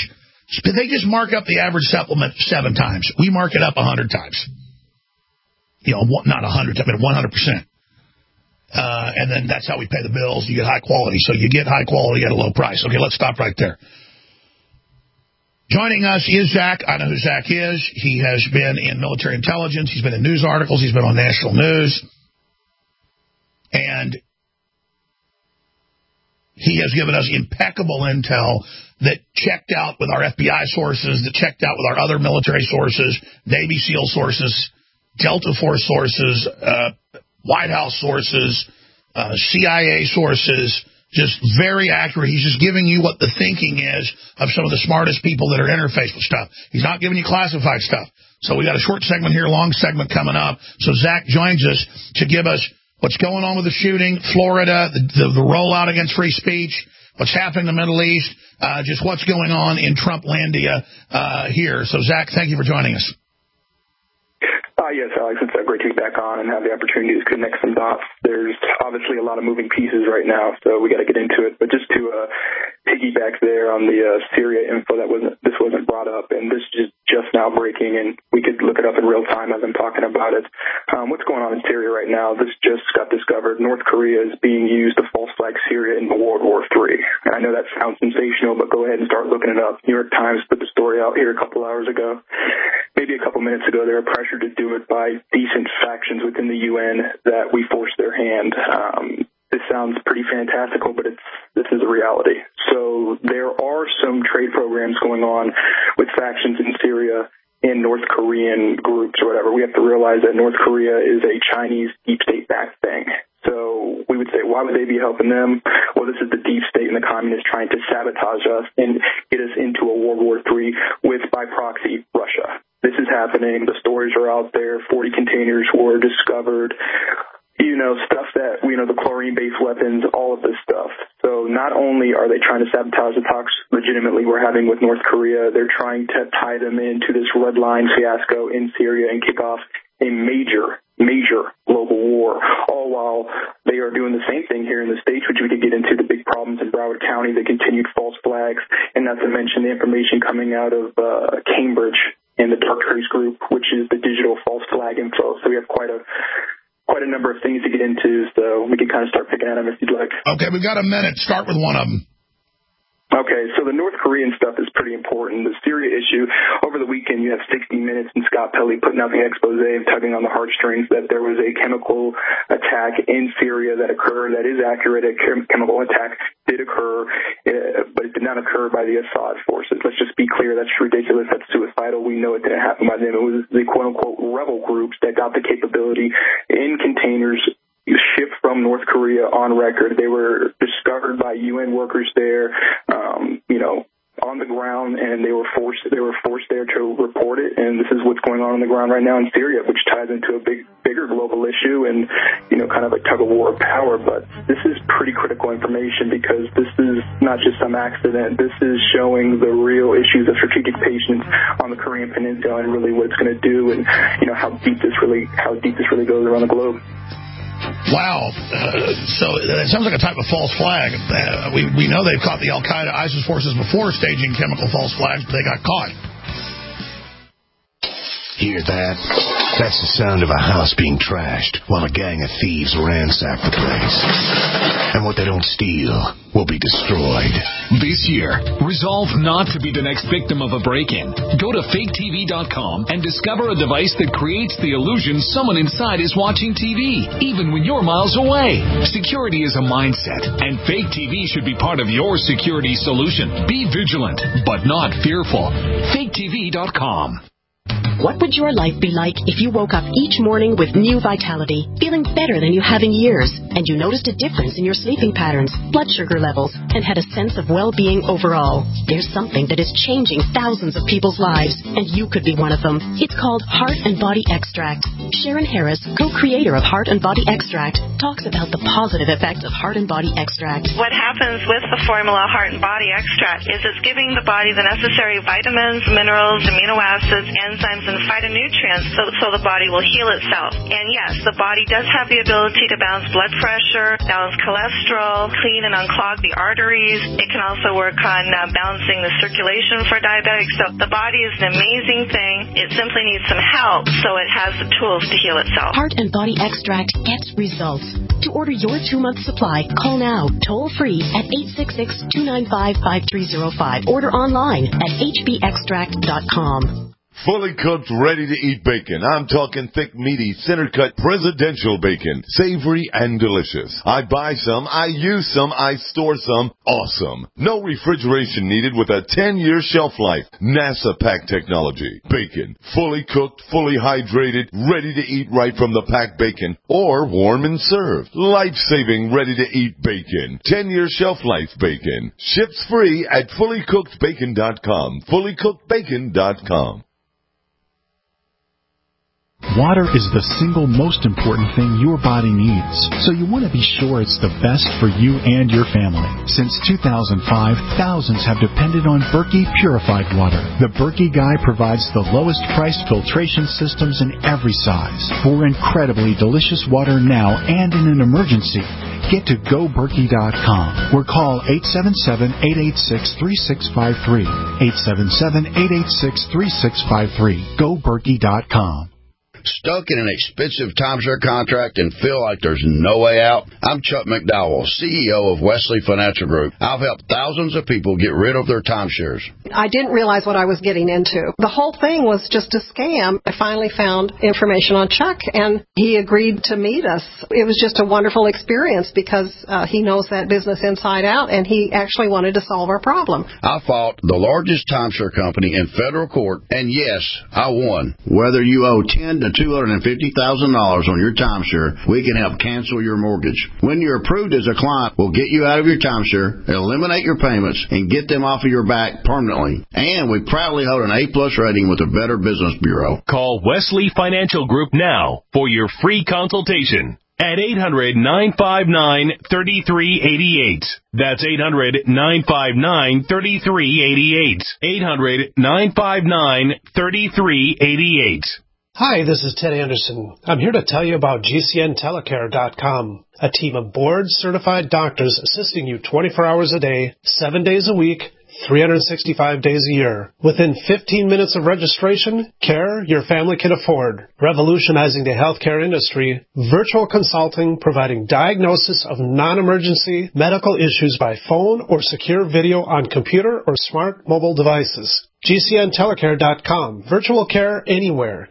They just mark up the average supplement 7 times. We mark it up 100 times. Not 100 times, but 100%. And then that's how we pay the bills. You get high quality. So you get high quality at a low price. Okay, let's stop right there. Joining us is Zach. I know who Zach is. He has been in military intelligence. He's been in news articles. He's been on national news. And he has given us impeccable intel that checked out with our FBI sources, that checked out with our other military sources, Navy SEAL sources, Delta Force sources, White House sources, CIA sources, just very accurate. He's just giving you what the thinking is of some of the smartest people that are interfaced with stuff. He's not giving you classified stuff. So we got a short segment here, long segment coming up. So Zach joins us to give us what's going on with the shooting, Florida, the rollout against free speech, what's happening in the Middle East, just what's going on in Trumplandia here. So, Zach, thank you for joining us. Yes, Alex, it's great to be back on and have the opportunity to connect some dots. There's obviously a lot of moving pieces right now, so we got to get into it. But just to piggyback there on the Syria info this wasn't brought up, and this is just now breaking, and we could look it up in real time as I'm talking about it. What's going on in Syria right now? This just got discovered. North Korea is being used to false flag Syria in World War III. And I know that sounds sensational, but go ahead and start looking it up. New York Times put the story out here a couple hours ago. Maybe a couple minutes ago, they were pressured to do it by decent factions within the UN that we forced their hand. This sounds pretty fantastical, but this is a reality. So there are some trade programs going on with factions in Syria and North Korean groups or whatever. We have to realize that North Korea is a Chinese deep state-backed thing. So we would say, why would they be helping them? Well, this is the deep state and the communists trying to sabotage us and get us into a World War III with, by proxy, Russia. This is happening. The stories are out there. 40 containers were discovered. Stuff that, the chlorine-based weapons, all of this stuff. So not only are they trying to sabotage the talks legitimately we're having with North Korea, they're trying to tie them into this red line fiasco in Syria and kick off a major global war, all while they are doing the same thing here in the States, which we could get into the big problems in Broward County, the continued false flags, and not to mention the information coming out of Cambridge and the Dark Trace Group, which is the digital false flag info. So we have quite a number of things to get into, so we can kind of start picking at them if you'd like. Okay, we've got a minute. Start with one of them. Okay, so the North Korean stuff is pretty important. The Syria issue, over the weekend you have 60 Minutes and Scott Pelley putting out the expose and tugging on the heartstrings that there was a chemical attack in Syria that occurred. That is accurate. A chemical attack did occur, but it did not occur by the Assad forces. Let's just be clear, that's ridiculous. That's suicidal. We know it didn't happen by them. It was the quote-unquote rebel groups that got the capability in containers shipped from North Korea on record. They were discovered by UN workers there, on the ground, and they were forced there to report it. And this is what's going on the ground right now in Syria, which ties into a bigger global issue and, kind of a tug of war of power. But this is pretty critical information because this is not just some accident. This is showing the real issues of strategic patience on the Korean Peninsula and really what it's going to do and, how deep this really goes around the globe. Wow. So it sounds like a type of false flag. We know they've caught the Al-Qaeda ISIS forces before staging chemical false flags, but they got caught. Hear that? That's the sound of a house being trashed while a gang of thieves ransack the place. And what they don't steal will be destroyed. This year, resolve not to be the next victim of a break-in. Go to faketv.com and discover a device that creates the illusion someone inside is watching TV, even when you're miles away. Security is a mindset, and Fake TV should be part of your security solution. Be vigilant, but not fearful. faketv.com. What would your life be like if you woke up each morning with new vitality, feeling better than you have in years, and you noticed a difference in your sleeping patterns, blood sugar levels, and had a sense of well-being overall? There's something that is changing thousands of people's lives, and you could be one of them. It's called Heart and Body Extract. Sharon Harris, co-creator of Heart and Body Extract, talks about the positive effects of Heart and Body Extract. What happens with the formula Heart and Body Extract is it's giving the body the necessary vitamins, minerals, amino acids, enzymes, and phytonutrients so the body will heal itself. And yes, the body does have the ability to balance blood pressure, balance cholesterol, clean and unclog the arteries. It can also work on balancing the circulation for diabetics. So the body is an amazing thing. It simply needs some help so it has the tools to heal itself. Heart and Body Extract gets results. To order your 2-month supply, call now, toll free at 866-295-5305. Order online at hbextract.com. Fully cooked, ready-to-eat bacon. I'm talking thick, meaty, center-cut, presidential bacon. Savory and delicious. I buy some, I use some, I store some. Awesome. No refrigeration needed with a 10-year shelf life. NASA pack technology. Bacon. Fully cooked, fully hydrated, ready to eat right from the packed bacon. Or warm and served. Life-saving, ready-to-eat bacon. 10-year shelf life bacon. Ships free at fullycookedbacon.com. Fullycookedbacon.com. Water is the single most important thing your body needs, so you want to be sure it's the best for you and your family. Since 2005, thousands have depended on Berkey purified water. The Berkey Guy provides the lowest priced filtration systems in every size for incredibly delicious water now and in an emergency. Get to GoBerkey.com or call 877-886-3653. 877-886-3653. GoBerkey.com. Stuck in an expensive timeshare contract and feel like there's no way out? I'm Chuck McDowell, CEO of Wesley Financial Group. I've helped thousands of people get rid of their timeshares. I didn't realize what I was getting into. The whole thing was just a scam. I finally found information on Chuck, and he agreed to meet us. It was just a wonderful experience because he knows that business inside out, and he actually wanted to solve our problem. I fought the largest timeshare company in federal court, and yes, I won. Whether you owe $10,000 to $250,000 on your timeshare, we can help cancel your mortgage. When you're approved as a client, we'll get you out of your timeshare, eliminate your payments, and get them off of your back permanently. And we proudly hold an A+ rating with the Better Business Bureau. Call Wesley Financial Group now for your free consultation at 800-959-3388. That's 800-959-3388. 800-959-3388. Hi, this is Ted Anderson. I'm here to tell you about GCNtelecare.com, a team of board-certified doctors assisting you 24 hours a day, 7 days a week, 365 days a year. Within 15 minutes of registration, care your family can afford. Revolutionizing the healthcare industry, virtual consulting providing diagnosis of non-emergency medical issues by phone or secure video on computer or smart mobile devices. GCNtelecare.com. Virtual care anywhere.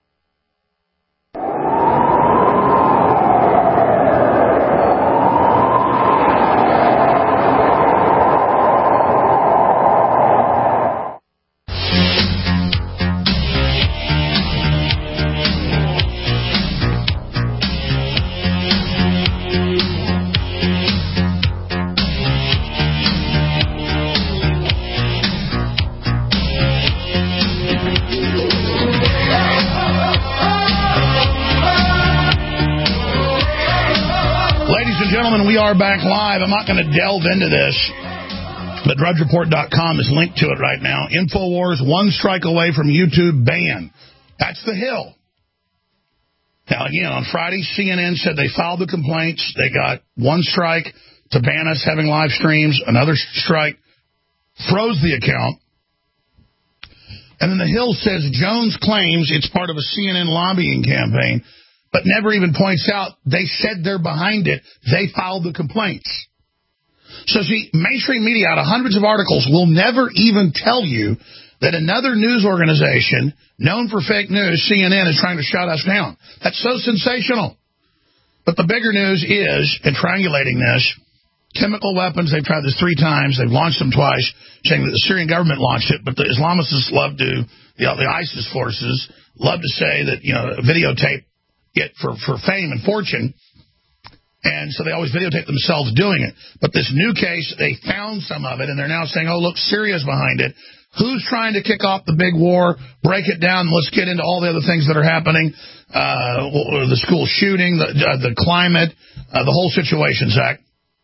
We are back live. I'm not going to delve into this, but DrudgeReport.com is linked to it right now. InfoWars, one strike away from YouTube ban. That's the Hill. Now, again, on Friday, CNN said they filed the complaints. They got one strike to ban us having live streams. Another strike froze the account. And then the Hill says Jones claims it's part of a CNN lobbying campaign, but never even points out they said they're behind it. They filed the complaints. So, see, mainstream media, out of hundreds of articles, will never even tell you that another news organization known for fake news, CNN, is trying to shut us down. That's so sensational. But the bigger news is, in triangulating this, chemical weapons, they've tried this 3 times. They've launched them twice, saying that the Syrian government launched it, but the Islamists love to, the ISIS forces, love to say that, videotape it for fame and fortune, and so they always videotape themselves doing it. But this new case, they found some of it, and they're now saying, oh, look, Syria's behind it. Who's trying to kick off the big war, break it down, and let's get into all the other things that are happening? the school shooting, the climate, the whole situation, Zach?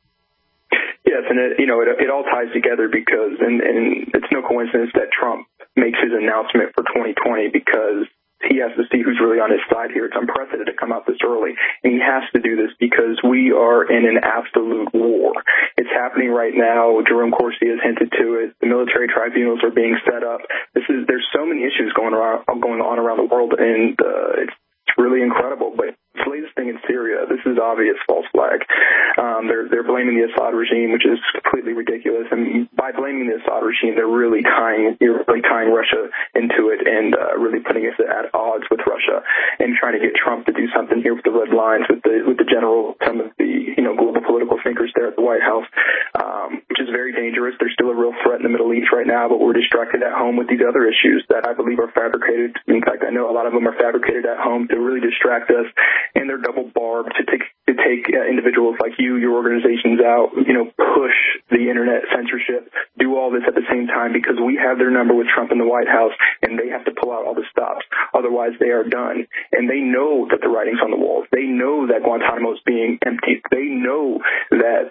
Yes, and it all ties together because, and it's no coincidence that Trump makes his announcement for 2020 because he has to see who's really on his side here. It's unprecedented to come out this early, and he has to do this because we are in an absolute war. It's happening right now. Jerome Corsi has hinted to it. The military tribunals are being set up. There's so many issues going on around the world, and it's really incredible. But this latest thing in Syria, this is obvious false flag. They're blaming the Assad regime, which is completely ridiculous. And by blaming the Assad regime, they're really tying Russia into it and really putting us at odds with Russia and trying to get Trump to do something here with the red lines, with the general, some of the global political thinkers there at the White House, which is very dangerous. There's still a real threat in the Middle East right now, but we're distracted at home with these other issues that I believe are fabricated. In fact, I know a lot of them are fabricated at home to really distract us, and they're double barbed to take individuals like your organizations out, push the internet censorship, do all this at the same time because we have their number with Trump in the White House, and they have to pull out all the stops. Otherwise, they are done. And they know that the writing's on the walls. They know that Guantanamo is being emptied. They know that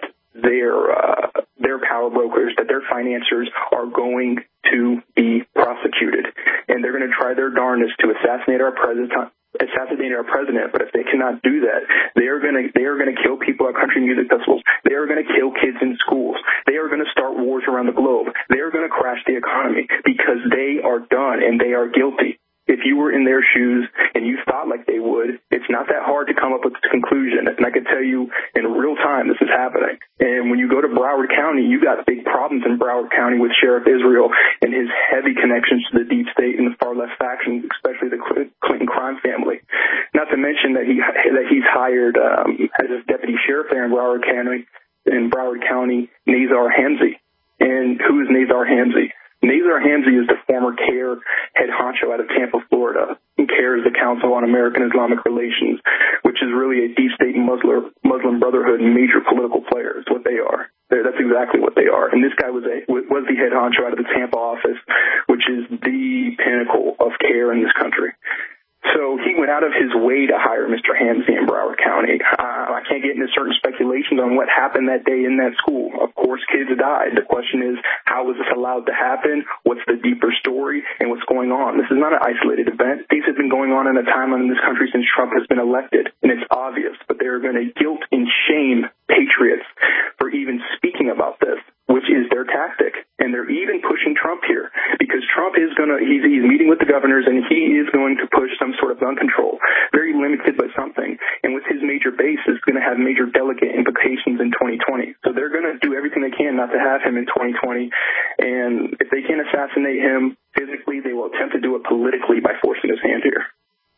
their power brokers, that their financiers are going to be prosecuted, and they're going to try their darndest to assassinate our president. But if they cannot do that, they are going to kill people at country music festivals. They are going to kill kids in schools. They are going to start wars around the globe. They are going to crash the economy because they are done and they are guilty. If you were in their shoes and you thought like they would, it's not that hard to come up with this conclusion. And I can tell you in real time this is happening. And when you go to Broward County, you got big problems in Broward County with Sheriff Israel and his heavy connections to the deep state and the far left factions, especially the Clinton crime family. Not to mention that he's hired as a deputy sheriff there in Broward County, Nazar Hamzy. And who is Nazar Hamzy? Nazar Hamzy is the former CARE head honcho out of Tampa, Florida. And CARE is the Council on American Islamic Relations, which is really a deep state Muslim Brotherhood major political player. Is what they are. That's exactly what they are. And this guy was the head honcho out of the Tampa office, which is the pinnacle of CARE in this country. So he went out of his way to hire Mr. Hamzy in Broward County. I can't get into certain speculations on what happened that day in that school. Of course, kids died. The question is, how was this allowed to happen? What's the deeper story? And what's going on? This is not an isolated event. These have been going on in a timeline in this country since Trump has been elected. And it's obvious. But they're going to guilt and shame patriots for even speaking about this, which is their tactic. And they're even pushing Trump here because Trump is he's meeting with the governors and he is going to push some sort of gun control, very limited but something. And with his major base, it's going to have major delegate implications in 2020. So they're going to do everything they can not to have him in 2020. And if they can assassinate him physically, they will attempt to do it politically by forcing his hand here.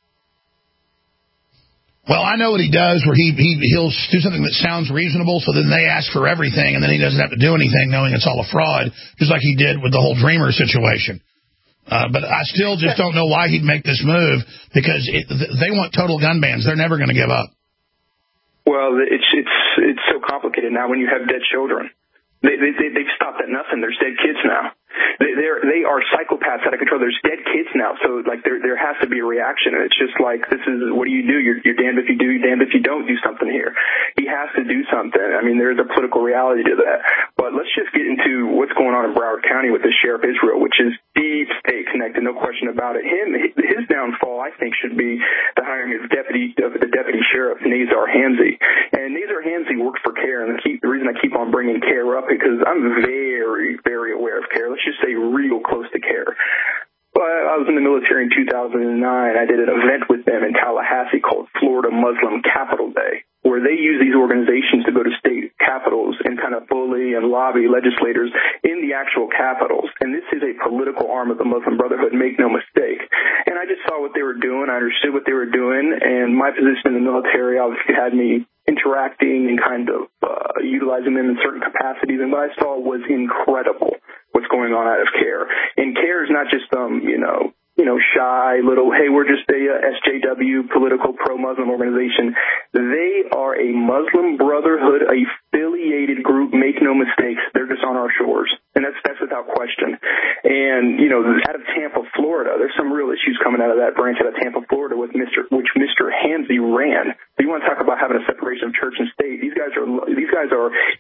Well, I know what he does where he'll do something that sounds reasonable, so then they ask for everything, and then he doesn't have to do anything knowing it's all a fraud, just like he did with the whole Dreamer situation. But I still just don't know why he'd make this move, because they want total gun bans. They're never going to give up. Well, it's so complicated now when you have dead children. They've stopped at nothing. There's dead kids now. They are psychopaths out of control. There's dead kids now, so like there has to be a reaction. And it's just like, this is, what do? You're damned if you do, you're damned if you don't do something here. He has to do something. I mean, there's a political reality to that. But let's just get into what's going on in Broward County with the Sheriff Israel, which is deep state connected, no question about it. His downfall, I think, should be the hiring of the deputy sheriff, Nazar Hamzy. And Nazar Hamzy worked for CARE, and the reason I keep on bringing CARE up because I'm very, very aware of CARE. Let's just say real close to CARE. But I was in the military in 2009. I did an event with them in Tallahassee called Florida Muslim Capital Day, where they use these organizations to go to state capitals and kind of bully and lobby legislators in the actual capitals. And this is a political arm of the Muslim Brotherhood, make no mistake. And I just saw what they were doing. I understood what they were doing. And my position in the military obviously had me interacting and kind of utilizing them in certain capacities. And what I saw was incredible, what's going on out of CARE. And CARE is not just shy little, hey, we're just a SJW political pro-Muslim organization. They are a Muslim Brotherhood affiliated group. Make no mistakes, they're just on our shores, and that's without question. And out of Tampa, Florida, there's some real issues coming out of that branch out of Tampa, Florida, which Mr.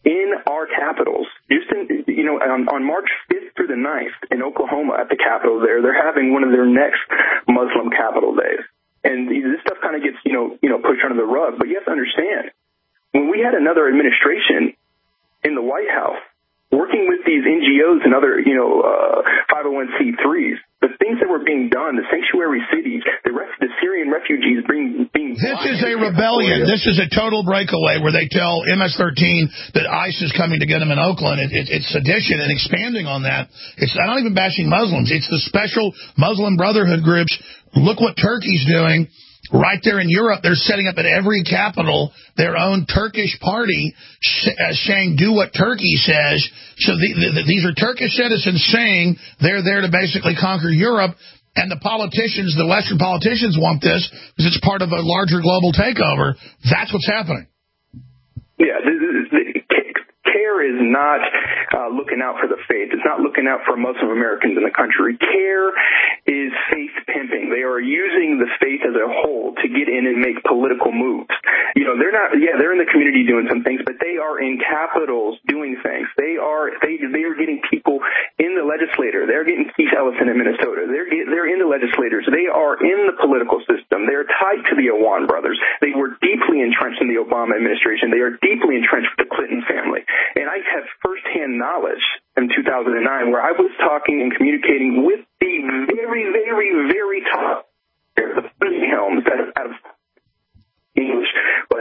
in our capitals. Just on March 5th through the 9th in Oklahoma at the Capitol they're having one of their next Muslim capital days. And this stuff kind of gets, pushed under the rug. But you have to understand, when we had another administration in the White House working with these NGOs and other, 501c3s, the things that were being done, the sanctuary cities, the Syrian refugees being This is a rebellion. This is a total breakaway where they tell MS-13 that ICE is coming to get them in Oakland. It's sedition and expanding on that. I'm not even bashing Muslims. It's the special Muslim Brotherhood groups. Look what Turkey's doing. Right there in Europe, they're setting up at every capital their own Turkish party saying, do what Turkey says. So these are Turkish citizens saying they're there to basically conquer Europe. And the politicians, the Western politicians want this because it's part of a larger global takeover. That's what's happening. Yeah, CARE is not looking out for the faith. It's not looking out for Muslim Americans in the country. CARE is faith pimping. They are using the faith as a whole to get in and make political moves. They're in the community doing some things, but they are in capitals doing things. They are getting people in the legislature. They're getting Keith Ellison in Minnesota. They're in the legislators. They are in the political system. They're tied to the Awan brothers. They were deeply entrenched in the Obama administration. They are deeply entrenched with the Clinton family. And I have firsthand knowledge in 2009 where I was talking and communicating with the very, very, very top, the helms out of English, but,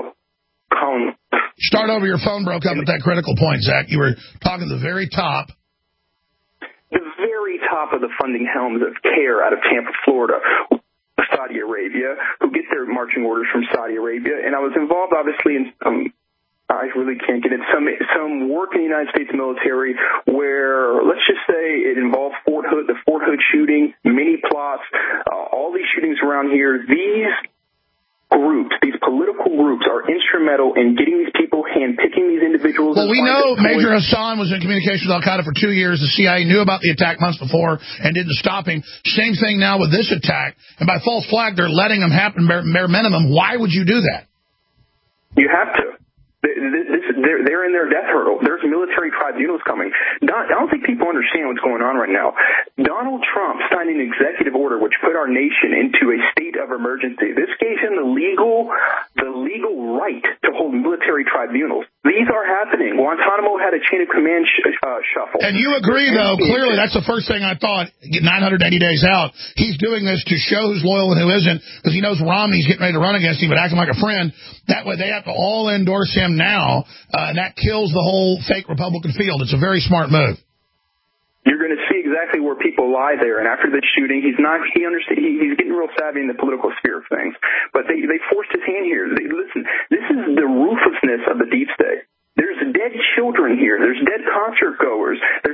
Start over. Your phone broke up at that critical point, Zach. You were talking to the very top. The very top of the funding helms of CARE out of Tampa, Florida, Saudi Arabia, who get their marching orders from Saudi Arabia. And I was involved, obviously, in I really can't get into some work in the United States military where, let's just say, it involved the Fort Hood shooting, mini plots, all these shootings around here. These groups, these political groups, are instrumental in getting these people, handpicking these individuals. Well, we know Major Hassan was in communication with Al-Qaeda for 2 years. The CIA knew about the attack months before and didn't stop him. Same thing now with this attack. And by false flag, they're letting them happen bare minimum. Why would you do that? You have to. They're in their death hurdle. There's military tribunals coming. I don't think people understand what's going on right now. Donald Trump signed an executive order which put our nation into a state of emergency. This gave him the legal right to hold military tribunals. These are happening. Guantanamo had a chain of command shuffle. And you agree, though, clearly that's the first thing I thought, 980 days out. He's doing this to show who's loyal and who isn't, because he knows Romney's getting ready to run against him, but acting like a friend. That way they have to all endorse him now, and that kills the whole fake Republican field. It's a very smart move. You're going to see exactly where people lie there. And after the shooting, he's getting real savvy in the political sphere of things. But they forced his hand here. Listen, this is the ruthlessness of the deep state. There's dead children here. There's dead concert goers. There's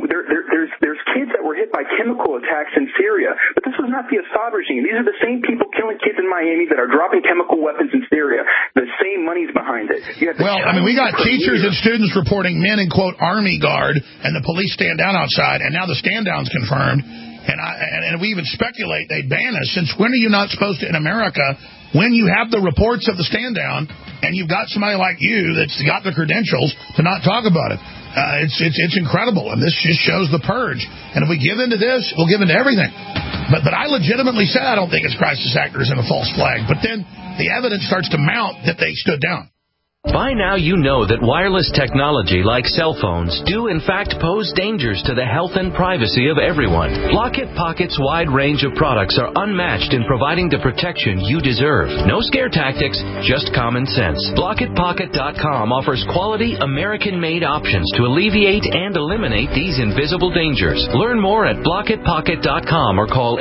kids that were hit by chemical attacks in Syria. But this was not the Assad regime. These are the same people killing kids in Miami that are dropping chemical weapons in Syria. The same money's behind it. We got teachers and students reporting men in, quote, Army Guard, and the police stand down outside, and now the stand down's confirmed. And we even speculate they ban us. Since when are you not supposed to, in America, when you have the reports of the stand down, and you've got somebody like you that's got the credentials to not talk about it? It's incredible, and this just shows the purge. And if we give into this, we'll give into everything. But I legitimately said I don't think it's crisis actors and a false flag. But then the evidence starts to mount that they stood down. By now you know that wireless technology like cell phones do in fact pose dangers to the health and privacy of everyone. Blockit Pocket's wide range of products are unmatched in providing the protection you deserve. No scare tactics, just common sense. BlockitPocket.com offers quality American-made options to alleviate and eliminate these invisible dangers. Learn more at BlockitPocket.com or call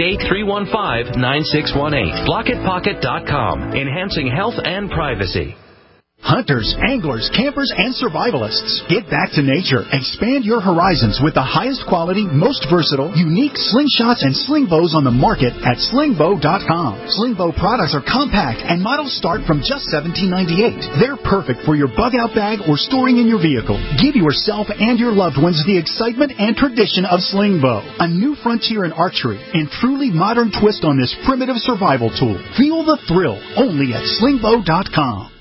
888-315-9618. BlockitPocket.com, enhancing health and privacy. Hunters, anglers, campers, and survivalists. Get back to nature. Expand your horizons with the highest quality, most versatile, unique slingshots and sling bows on the market at slingbow.com. Slingbow products are compact and models start from just $17.98. They're perfect for your bug-out bag or storing in your vehicle. Give yourself and your loved ones the excitement and tradition of Slingbow, a new frontier in archery and truly modern twist on this primitive survival tool. Feel the thrill only at slingbow.com.